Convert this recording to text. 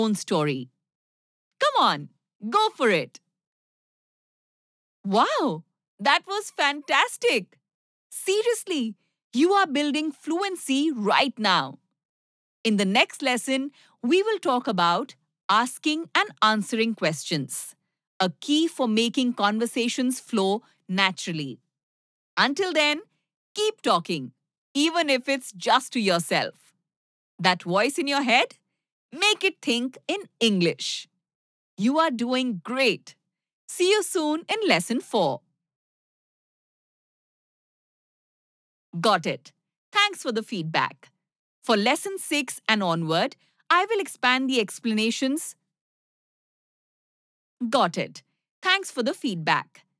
own story. Come on, go for it. Wow, that was fantastic. Seriously, you are building fluency right now. In the next lesson, we will talk about asking and answering questions, a key for making conversations flow naturally. Until then, keep talking, even if it's just to yourself. That voice in your head? Make it think in English. You are doing great. See you soon in lesson 4. Got it. Thanks for the feedback. For lesson 6 and onward, I will expand the explanations. Got it. Thanks for the feedback.